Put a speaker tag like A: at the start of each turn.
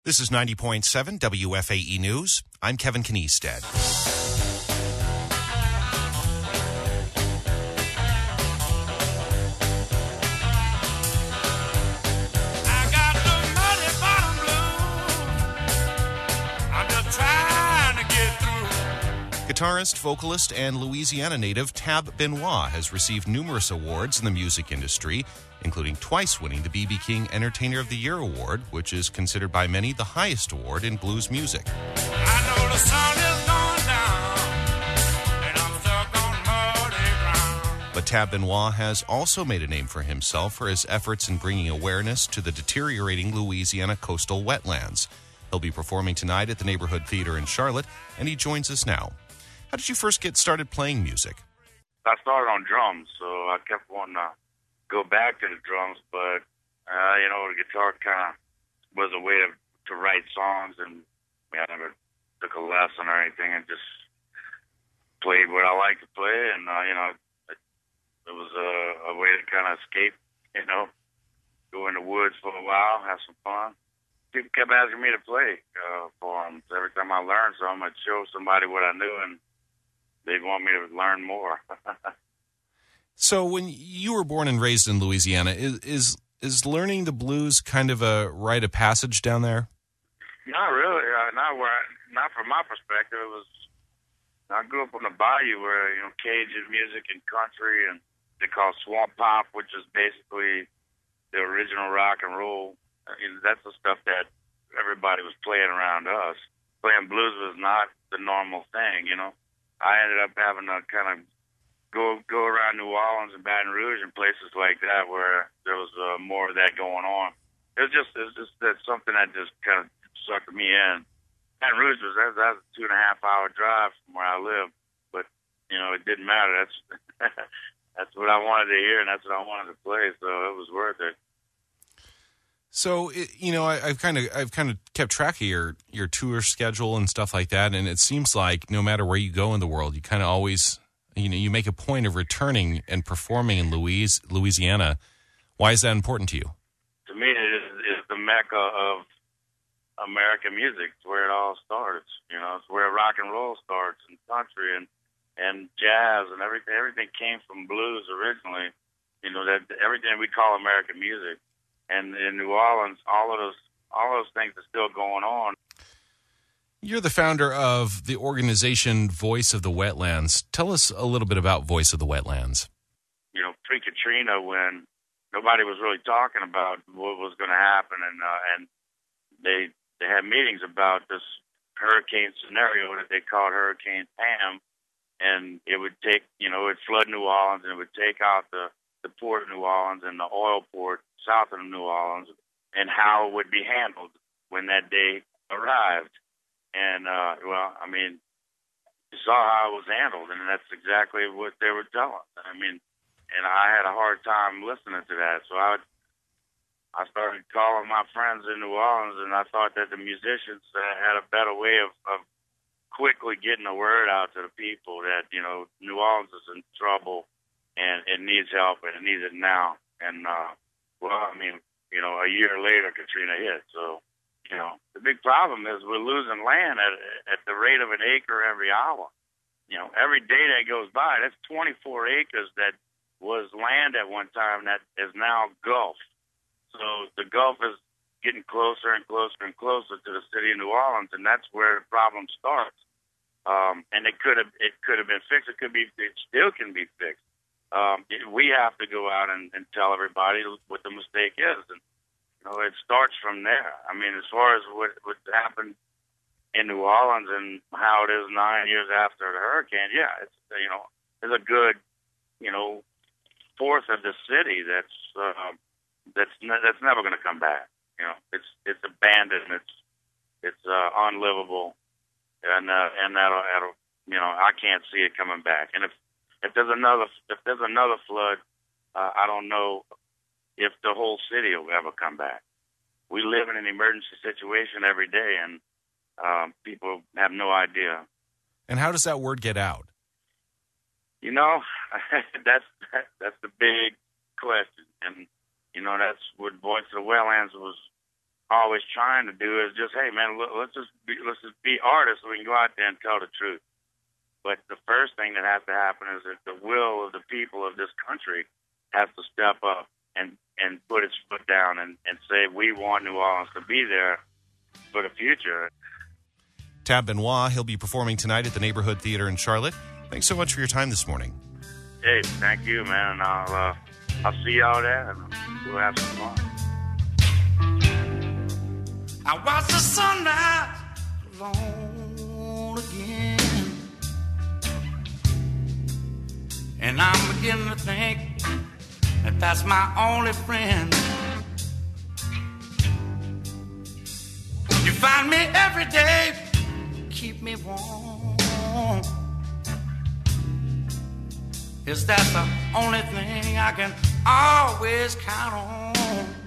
A: This is 90.7 WFAE News. I'm Kevin Kniestead. Guitarist, vocalist, and Louisiana native Tab Benoit has received numerous awards in the music industry, including twice winning the B.B. King Entertainer of the Year Award, which is considered by many the highest award in blues music.
B: I know the sun is going down, and I'm stuck on muddy ground.
A: But Tab Benoit has also made a name for himself for his efforts in bringing awareness to the deteriorating Louisiana coastal wetlands. He'll be performing tonight at the Neighborhood Theater in Charlotte, and he joins us now. How did you first get started playing music?
C: I started on drums, so I kept wanting to go back to the drums, but, the guitar kind of was a way to write songs, and I never took a lesson or anything, and just played what I liked to play, and, it was a way to kind of escape, go in the woods for a while, have some fun. People kept asking me to play for them. So every time I learned something, I'd show somebody what I knew, and they'd want me to learn more.
A: So when you were born and raised in Louisiana, is learning the blues kind of a rite of passage down there?
C: Not really. Not from my perspective. I grew up on the bayou where, Cajun music and country, and they call swamp pop, which is basically the original rock and roll. That's the stuff that everybody was playing around us. Playing blues was not the normal thing, I ended up having to kind of go around New Orleans and Baton Rouge and places like that where there was more of that going on. It was just that something that just kind of sucked me in. Baton Rouge was a 2.5-hour drive from where I live, but it didn't matter. That's what I wanted to hear, and that's what I wanted to play. So it was worth it.
A: So, I've kind of kept track of your tour schedule and stuff like that, and it seems like no matter where you go in the world, you kind of always, you make a point of returning and performing in Louisiana. Why is that important to you?
C: To me, it's the mecca of American music. It's where it all starts. It's where rock and roll starts, and country and jazz and everything. Everything came from blues originally. That everything we call American music. And in New Orleans, all of those things are still going on.
A: You're the founder of the organization Voice of the Wetlands. Tell us a little bit about Voice of the Wetlands.
C: Pre-Katrina, when nobody was really talking about what was going to happen, and they had meetings about this hurricane scenario that they called Hurricane Pam, and it would take, it would flood New Orleans, and it would take out the port of New Orleans and the oil port south of New Orleans, and how it would be handled when that day arrived. And, you saw how it was handled, and that's exactly what they were telling. And I had a hard time listening to that. So I started calling my friends in New Orleans, and I thought that the musicians had a better way of quickly getting the word out to the people that, New Orleans is in trouble, and it needs help, and it needs it now. And, a year later, Katrina hit. So, the big problem is we're losing land at the rate of an acre every hour. Every day that goes by, that's 24 acres that was land at one time that is now Gulf. So the Gulf is getting closer and closer and closer to the city of New Orleans, and that's where the problem starts. And it could have been fixed. It still can be fixed. We have to go out and tell everybody what the mistake is. And, it starts from there. As far as what happened in New Orleans and how it is 9 years after the hurricane, yeah, it's a good, fourth of the city that's never going to come back. It's abandoned. It's unlivable, and that'll I can't see it coming back. And if there's another flood, I don't know if the whole city will ever come back. We live in an emergency situation every day, and people have no idea.
A: And how does that word get out?
C: That's the big question. And, that's what Voice of the Wetlands was always trying to do is just, hey man, let's just be artists so we can go out there and tell the truth. But the first thing that has to happen is that the will of the people of this country has to step up and put its foot down and say, we want New Orleans to be there for the future.
A: Tab Benoit, he'll be performing tonight at the Neighborhood Theater in Charlotte. Thanks so much for your time this morning.
C: Hey, thank you, man. I'll see y'all there, and we'll have some fun.
B: I watch the sunrise alone again, and I'm beginning to think that that's my only friend. You find me every day, keep me warm. Is that the only thing I can always count on?